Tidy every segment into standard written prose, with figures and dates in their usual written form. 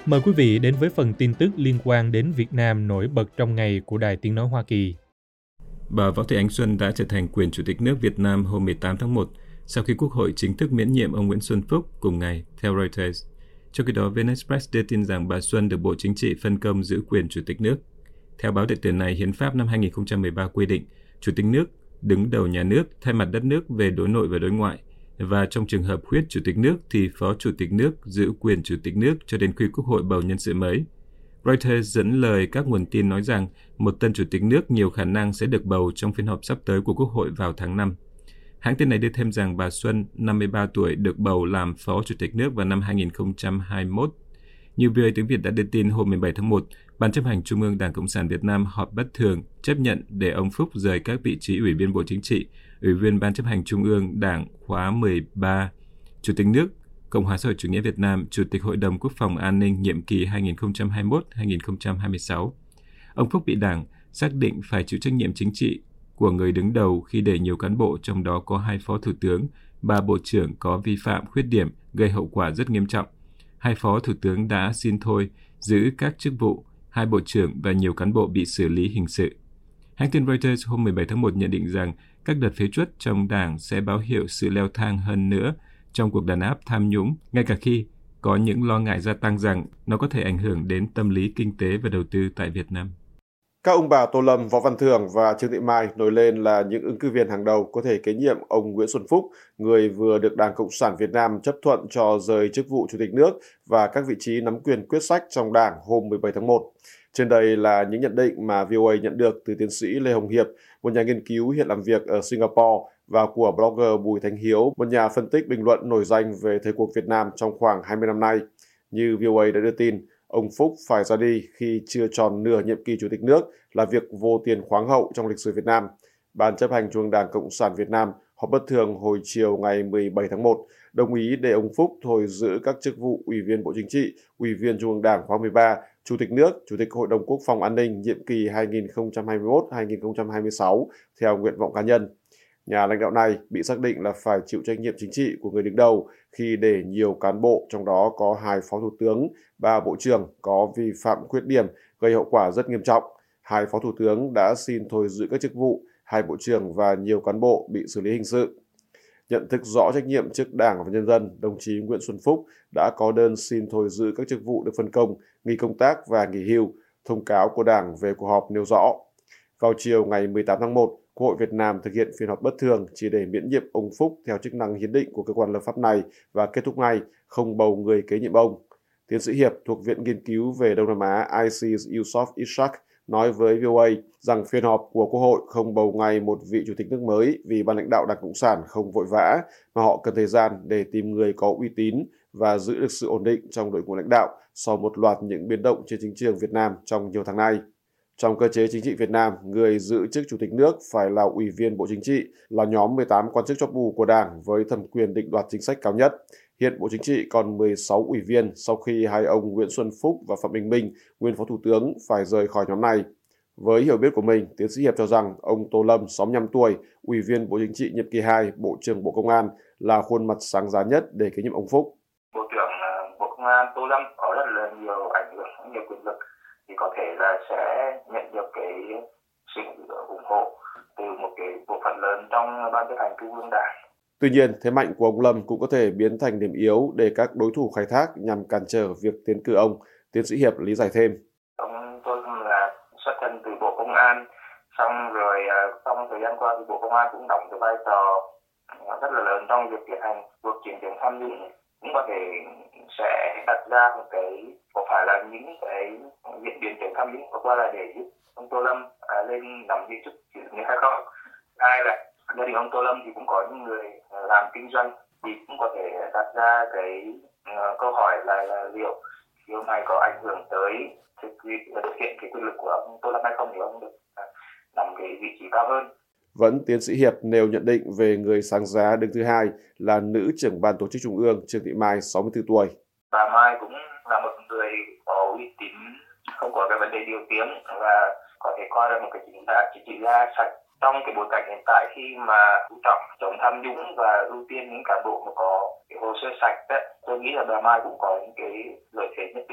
Mời quý vị đến với phần tin tức liên quan đến Việt Nam nổi bật trong ngày của Đài Tiếng Nói Hoa Kỳ. Bà Võ Thị Ánh Xuân đã trở thành quyền Chủ tịch nước Việt Nam hôm 18 tháng 1 sau khi Quốc hội chính thức miễn nhiệm ông Nguyễn Xuân Phúc cùng ngày, theo Reuters. Trong khi đó, VnExpress đưa tin rằng bà Xuân được Bộ Chính trị phân công giữ quyền Chủ tịch nước. Theo báo điện tử này, Hiến pháp năm 2013 quy định Chủ tịch nước đứng đầu nhà nước thay mặt đất nước về đối nội và đối ngoại, và trong trường hợp khuyết Chủ tịch nước thì Phó Chủ tịch nước giữ quyền Chủ tịch nước cho đến khi Quốc hội bầu nhân sự mới. Reuters dẫn lời các nguồn tin nói rằng một tân Chủ tịch nước nhiều khả năng sẽ được bầu trong phiên họp sắp tới của Quốc hội vào tháng 5. Hãng tin này đưa thêm rằng bà Xuân, 53 tuổi, được bầu làm Phó Chủ tịch nước vào năm 2021. Như VOA tiếng Việt đã đưa tin hôm 17 tháng 1, Ban chấp hành Trung ương Đảng Cộng sản Việt Nam họp bất thường chấp nhận để ông Phúc rời các vị trí Ủy viên Bộ Chính trị, Ủy viên Ban chấp hành Trung ương Đảng khóa 13, Chủ tịch nước Cộng hòa xã hội chủ nghĩa Việt Nam, Chủ tịch Hội đồng Quốc phòng An ninh nhiệm kỳ 2021-2026. Ông Phúc bị Đảng xác định phải chịu trách nhiệm chính trị của người đứng đầu khi để nhiều cán bộ, trong đó có 2 phó thủ tướng, 3 bộ trưởng có vi phạm khuyết điểm gây hậu quả rất nghiêm trọng. 2 phó thủ tướng đã xin thôi giữ các chức vụ, 2 bộ trưởng và nhiều cán bộ bị xử lý hình sự. Hãng tin Reuters hôm 17 tháng 1 nhận định rằng các đợt phế truất trong Đảng sẽ báo hiệu sự leo thang hơn nữa trong cuộc đàn áp tham nhũng, ngay cả khi có những lo ngại gia tăng rằng nó có thể ảnh hưởng đến tâm lý kinh tế và đầu tư tại Việt Nam. Các ông bà Tô Lâm, Võ Văn Thưởng và Trương Thị Mai nổi lên là những ứng cử viên hàng đầu có thể kế nhiệm ông Nguyễn Xuân Phúc, người vừa được Đảng Cộng sản Việt Nam chấp thuận cho rời chức vụ Chủ tịch nước và các vị trí nắm quyền quyết sách trong Đảng hôm 17 tháng 1. Trên đây là những nhận định mà VOA nhận được từ tiến sĩ Lê Hồng Hiệp, một nhà nghiên cứu hiện làm việc ở Singapore, và của blogger Bùi Thanh Hiếu, một nhà phân tích bình luận nổi danh về thời cuộc Việt Nam trong khoảng 20 năm nay. Như VOA đã đưa tin, ông Phúc phải ra đi khi chưa tròn nửa nhiệm kỳ Chủ tịch nước là việc vô tiền khoáng hậu trong lịch sử Việt Nam. Ban chấp hành Trung ương Đảng Cộng sản Việt Nam họp bất thường hồi chiều ngày 17 tháng 1, đồng ý để ông Phúc thôi giữ các chức vụ Ủy viên Bộ Chính trị, Ủy viên Trung ương Đảng khóa 13, Chủ tịch nước, Chủ tịch Hội đồng Quốc phòng An ninh nhiệm kỳ 2021-2026 theo nguyện vọng cá nhân. Nhà lãnh đạo này bị xác định là phải chịu trách nhiệm chính trị của người đứng đầu khi để nhiều cán bộ, trong đó có 2 phó thủ tướng, 3 bộ trưởng có vi phạm khuyết điểm gây hậu quả rất nghiêm trọng. 2 phó thủ tướng đã xin thôi giữ các chức vụ, 2 bộ trưởng và nhiều cán bộ bị xử lý hình sự. Nhận thức rõ trách nhiệm trước Đảng và nhân dân, đồng chí Nguyễn Xuân Phúc đã có đơn xin thôi giữ các chức vụ được phân công, nghỉ công tác và nghỉ hưu. Thông cáo của Đảng về cuộc họp nêu rõ. Vào chiều ngày 18 tháng 1, Quốc hội Việt Nam thực hiện phiên họp bất thường chỉ để miễn nhiệm ông Phúc theo chức năng hiến định của cơ quan lập pháp này và kết thúc ngay, không bầu người kế nhiệm ông. Tiến sĩ Hiệp thuộc Viện Nghiên cứu về Đông Nam Á ICES Yusof Ishak nói với VOA rằng phiên họp của Quốc hội không bầu ngay một vị Chủ tịch nước mới vì ban lãnh đạo Đảng Cộng sản không vội vã, mà họ cần thời gian để tìm người có uy tín và giữ được sự ổn định trong đội ngũ lãnh đạo sau một loạt những biến động trên chính trường Việt Nam trong nhiều tháng nay. Trong cơ chế chính trị Việt Nam, người giữ chức Chủ tịch nước phải là Ủy viên Bộ Chính trị, là nhóm 18 quan chức chóp bu của Đảng với thẩm quyền định đoạt chính sách cao nhất. Hiện Bộ Chính trị còn 16 ủy viên sau khi 2 ông Nguyễn Xuân Phúc và Phạm Bình Minh, nguyên Phó Thủ tướng, phải rời khỏi nhóm này. Với hiểu biết của mình, tiến sĩ Hiệp cho rằng ông Tô Lâm, 65 tuổi, Ủy viên Bộ Chính trị nhiệm kỳ 2, Bộ trưởng Bộ Công an là khuôn mặt sáng giá nhất để kế nhiệm ông Phúc. Bộ trưởng Bộ Công an Tô Lâm có rất là nhiều ảnh hưởng, nhiều quyền lực, thì có thể là sẽ nhận được cái sự ủng hộ từ một cái bộ phận lớn trong Ban chấp hành Trung ương Đảng. Tuy nhiên, thế mạnh của ông Lâm cũng có thể biến thành điểm yếu để các đối thủ khai thác nhằm cản trở việc tiến cử ông. Tiến sĩ Hiệp lý giải thêm. Ông Tô Lâm là xuất thân từ Bộ Công an, xong rồi trong thời gian qua thì Bộ Công an cũng đóng cái vai trò rất là lớn trong việc tiến hành cuộc chiến chống tham nhũng, cũng có thể sẽ đặt ra một cái có phải là những cái diễn biến chống tham nhũng qua là để giúp ông Tô Lâm lên nắm giữ chức chủ tịch nước hay không. Hai là gia đình ông Tô Lâm thì cũng có những người làm kinh doanh, thì cũng có thể đặt ra cái câu hỏi là liệu điều này có ảnh hưởng tới thực hiện cái quyền lực của ông Tô Lâm hay không, thì ông được nắm cái vị trí cao hơn. Vẫn tiến sĩ Hiệp nêu nhận định về người sáng giá đứng thứ 2 là nữ trưởng ban tổ chức Trung ương Trương Thị Mai, 64 tuổi. Bà Mai cũng là một người có uy tín, không có cái vấn đề điều tiếng và có thể coi là một cái chính trị gia sạch. Trong cái bối cảnh hiện tại khi mà chú trọng chống tham nhũng và ưu tiên những cán bộ mà có cái hồ sơ sạch đấy, tôi nghĩ là bà Mai cũng có những cái lợi thế nhất định. Hôm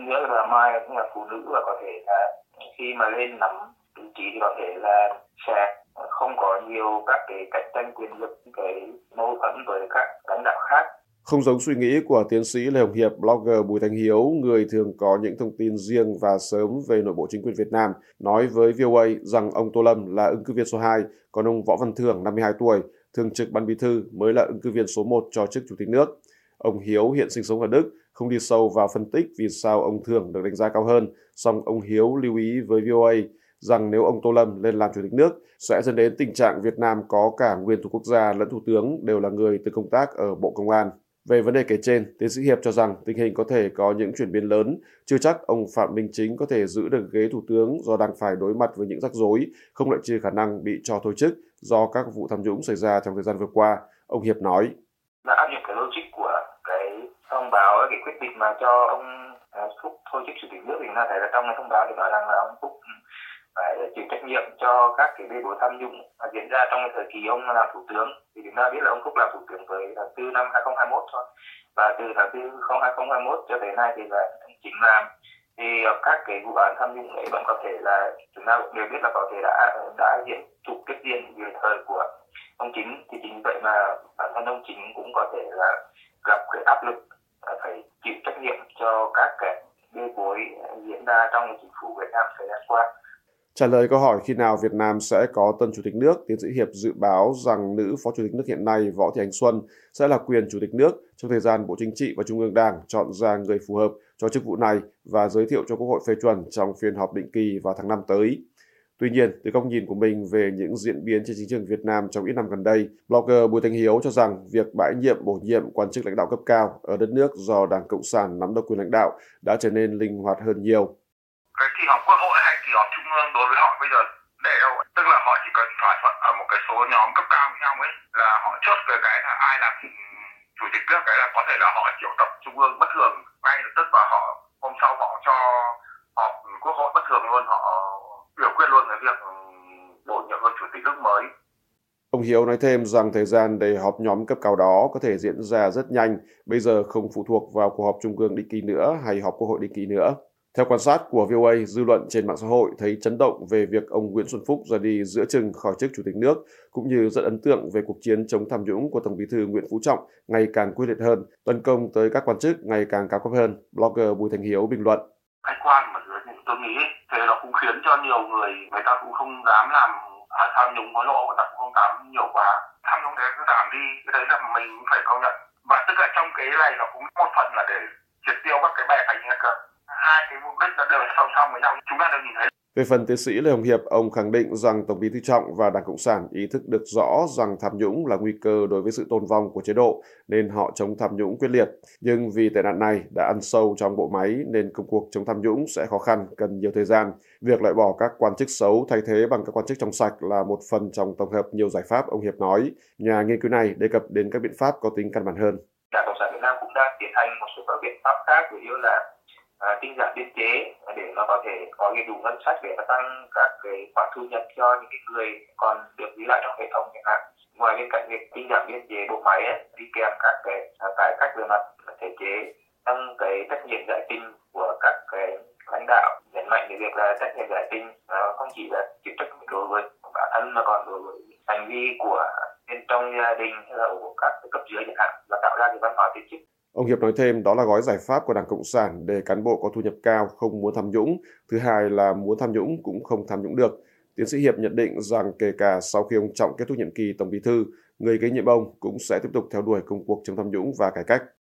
hơn nữa là Mai cũng là phụ nữ và có thể là khi mà lên nắm vị trí thì có thể là sẽ không có nhiều các cái cạnh tranh quyền lực, cái mâu thuẫn với các lãnh đạo khác. Không giống suy nghĩ của tiến sĩ Lê Hồng Hiệp, blogger Bùi Thanh Hiếu, người thường có những thông tin riêng và sớm về nội bộ chính quyền Việt Nam, nói với VOA rằng ông Tô Lâm là ứng cử viên số 2, còn ông Võ Văn Thưởng, 52 tuổi, thường trực Ban Bí thư mới là ứng cử viên số 1 cho chức Chủ tịch nước. Ông Hiếu hiện sinh sống ở Đức, không đi sâu vào phân tích vì sao ông Thưởng được đánh giá cao hơn, song ông Hiếu lưu ý với VOA rằng nếu ông Tô Lâm lên làm Chủ tịch nước, sẽ dẫn đến tình trạng Việt Nam có cả nguyên thủ quốc gia lẫn thủ tướng đều là người từng công tác ở Bộ Công an. Về vấn đề kể trên, tiến sĩ Hiệp cho rằng tình hình có thể có những chuyển biến lớn, chưa chắc ông Phạm Minh Chính có thể giữ được ghế thủ tướng do đang phải đối mặt với những rắc rối, không loại trừ khả năng bị cho thôi chức do các vụ tham nhũng xảy ra trong thời gian vừa qua. Ông Hiệp nói: Là áp dụng cái logic của cái thông báo, cái quyết định mà cho ông Phúc thôi chức Chủ tịch nước thì chúng ta thấy là trong cái thông báo thì nói rằng là ông Phúc phải chịu trách nhiệm cho các cái bê bối tham nhũng diễn ra trong cái thời kỳ ông làm thủ tướng. Thì chúng ta biết là ông Phúc làm thủ tướng tới tháng 4 năm 2021 thôi, và từ tháng 4 2021 cho tới nay thì là ông Chính làm. Thì các cái vụ án tham nhũng ấy vẫn có thể là chúng ta đều biết là có thể đã hiện trục kết diện dưới thời của ông Chính. Thì chính vậy mà bản thân ông Chính cũng có thể là gặp cái áp lực phải chịu trách nhiệm cho các cái bê bối diễn ra trong chính phủ Việt Nam thời gian qua. Trả lời câu hỏi khi nào Việt Nam sẽ có tân Chủ tịch nước, tiến sĩ Hiệp dự báo rằng nữ Phó Chủ tịch nước hiện nay Võ Thị Ánh Xuân sẽ là quyền Chủ tịch nước trong thời gian Bộ Chính trị và Trung ương Đảng chọn ra người phù hợp cho chức vụ này và giới thiệu cho Quốc hội phê chuẩn trong phiên họp định kỳ vào tháng 5 tới. Tuy nhiên, từ góc nhìn của mình về những diễn biến trên chính trường Việt Nam trong ít năm gần đây, blogger Bùi Thanh Hiếu cho rằng việc bãi nhiệm bổ nhiệm quan chức lãnh đạo cấp cao ở đất nước do Đảng Cộng sản nắm độc quyền lãnh đạo đã trở nên linh hoạt hơn nhiều. Cái kỳ họp Quốc hội hay kỳ họp Trung ương đối với họ bây giờ để đâu, tức là họ chỉ cần thỏa thuận ở một cái số nhóm cấp cao với nhau ấy, là họ chốt cái là ai làm Chủ tịch nước, cái là có thể là họ triệu tập Trung ương bất thường ngay lập tức và họ hôm sau họ cho họp Quốc hội bất thường luôn, họ biểu quyết luôn cái việc bổ nhiệm luôn Chủ tịch nước mới. Ông Hiếu nói thêm rằng thời gian để họp nhóm cấp cao đó có thể diễn ra rất nhanh, bây giờ không phụ thuộc vào cuộc họp Trung ương định kỳ nữa hay họp Quốc hội định kỳ nữa. Theo quan sát của VOA, dư luận trên mạng xã hội thấy chấn động về việc ông Nguyễn Xuân Phúc ra đi giữa chừng khỏi chức Chủ tịch nước, cũng như rất ấn tượng về cuộc chiến chống tham nhũng của Tổng Bí thư Nguyễn Phú Trọng ngày càng quyết liệt hơn, tấn công tới các quan chức ngày càng cao cấp hơn. Blogger Bùi Thanh Hiếu bình luận: Khách quan mà tôi nghĩ thế nó cũng khiến cho nhiều người ta cũng không dám làm tham nhũng hối lộ, người ta cũng không dám nhiều quá. Tham nhũng đấy cứ giảm đi, cái đấy là mình phải công nhận. Và tức là trong cái này nó cũng một phần là để triệt tiêu các cái bè cánh cơ. Hai cái mục đích nó đều song song với nhau, chúng ta đều nhìn thấy. Về phần tiến sĩ Lê Hồng Hiệp, ông khẳng định rằng Tổng Bí thư Trọng và Đảng Cộng sản ý thức được rõ rằng tham nhũng là nguy cơ đối với sự tồn vong của chế độ, nên họ chống tham nhũng quyết liệt. Nhưng vì tệ nạn này đã ăn sâu trong bộ máy nên công cuộc chống tham nhũng sẽ khó khăn, cần nhiều thời gian. Việc loại bỏ các quan chức xấu thay thế bằng các quan chức trong sạch là một phần trong tổng hợp nhiều giải pháp, ông Hiệp nói. Nhà nghiên cứu này đề cập đến các biện pháp có tính căn bản hơn. Đảng Cộng sản Việt Nam cũng đang tiến hành một số các biện pháp khác, ví dụ là tinh giản biên chế để nó có thể có cái đủ ngân sách để mà tăng các cái khoản thu nhập cho những cái người còn được giữ lại trong hệ thống chẳng hạn. Ngoài bên cạnh việc tinh giản biên chế bộ máy ấy, đi kèm các cái cải cách về mặt thể chế, tăng cái trách nhiệm giải trình của các cái lãnh đạo, nhấn mạnh cái việc là trách nhiệm giải trình không chỉ là chịu trách nhiệm đối với bản thân mà còn đối với hành vi của bên trong gia đình hay là của các cấp dưới chẳng hạn, và tạo ra cái văn hóa tiến chức. Ông Hiệp nói thêm đó là gói giải pháp của Đảng Cộng sản để cán bộ có thu nhập cao không muốn tham nhũng. Thứ hai là muốn tham nhũng cũng không tham nhũng được. Tiến sĩ Hiệp nhận định rằng kể cả sau khi ông Trọng kết thúc nhiệm kỳ Tổng Bí thư, người kế nhiệm ông cũng sẽ tiếp tục theo đuổi công cuộc chống tham nhũng và cải cách.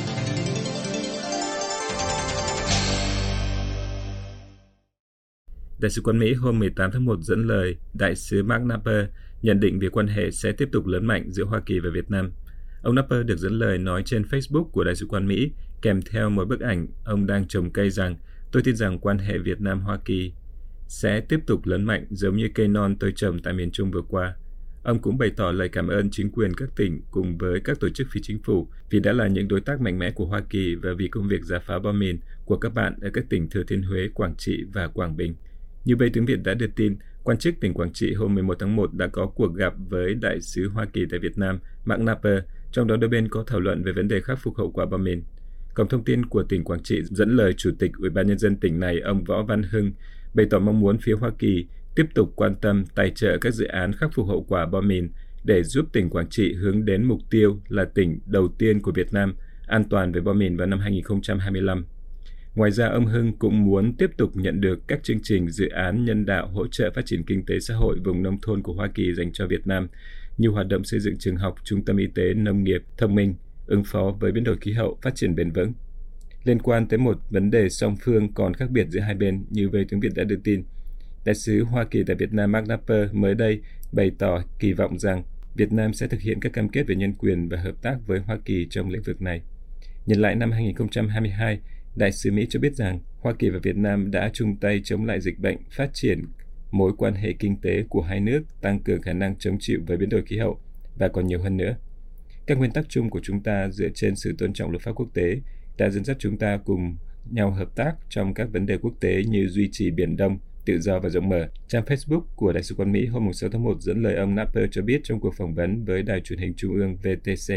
Đại sứ quán Mỹ hôm 18 tháng 1 dẫn lời Đại sứ Mark Napper nhận định về quan hệ sẽ tiếp tục lớn mạnh giữa Hoa Kỳ và Việt Nam. Ông Napper được dẫn lời nói trên Facebook của Đại sứ quán Mỹ kèm theo một bức ảnh ông đang trồng cây rằng: "Tôi tin rằng quan hệ Việt Nam-Hoa Kỳ sẽ tiếp tục lớn mạnh giống như cây non tôi trồng tại miền Trung vừa qua." Ông cũng bày tỏ lời cảm ơn chính quyền các tỉnh cùng với các tổ chức phi chính phủ vì đã là những đối tác mạnh mẽ của Hoa Kỳ và vì công việc rà phá bom mìn của các bạn ở các tỉnh Thừa Thiên Huế, Quảng Trị và Quảng Bình. Như vậy, tiếng Việt đã đưa tin, quan chức tỉnh Quảng Trị hôm 11 tháng 1 đã có cuộc gặp với Đại sứ Hoa Kỳ tại Việt Nam, Mark Napper, trong đó đôi bên có thảo luận về vấn đề khắc phục hậu quả bom mìn. Cổng thông tin của tỉnh Quảng Trị dẫn lời Chủ tịch Ủy ban Nhân dân tỉnh này, ông Võ Văn Hưng, bày tỏ mong muốn phía Hoa Kỳ tiếp tục quan tâm tài trợ các dự án khắc phục hậu quả bom mìn để giúp tỉnh Quảng Trị hướng đến mục tiêu là tỉnh đầu tiên của Việt Nam an toàn về bom mìn vào năm 2025. Ngoài ra, ông Hưng cũng muốn tiếp tục nhận được các chương trình dự án nhân đạo hỗ trợ phát triển kinh tế xã hội vùng nông thôn của Hoa Kỳ dành cho Việt Nam, như hoạt động xây dựng trường học, trung tâm y tế, nông nghiệp, thông minh, ứng phó với biến đổi khí hậu, phát triển bền vững. Liên quan tới một vấn đề song phương còn khác biệt giữa hai bên, như Về Tiếng Việt đã đưa tin, Đại sứ Hoa Kỳ tại Việt Nam Mark Knapper mới đây bày tỏ kỳ vọng rằng Việt Nam sẽ thực hiện các cam kết về nhân quyền và hợp tác với Hoa Kỳ trong lĩnh vực này. Nhìn lại năm 2022, Đại sứ Mỹ cho biết rằng Hoa Kỳ và Việt Nam đã chung tay chống lại dịch bệnh, phát triển mối quan hệ kinh tế của hai nước, tăng cường khả năng chống chịu với biến đổi khí hậu và còn nhiều hơn nữa. Các nguyên tắc chung của chúng ta dựa trên sự tôn trọng luật pháp quốc tế đã dẫn dắt chúng ta cùng nhau hợp tác trong các vấn đề quốc tế như duy trì Biển Đông, tự do và rộng mở. Trang Facebook của Đại sứ quán Mỹ hôm 6 tháng 1 dẫn lời ông Knapper cho biết trong cuộc phỏng vấn với Đài truyền hình Trung ương VTC.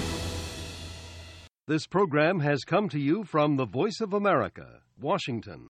This program has come to you from the Voice of America, Washington.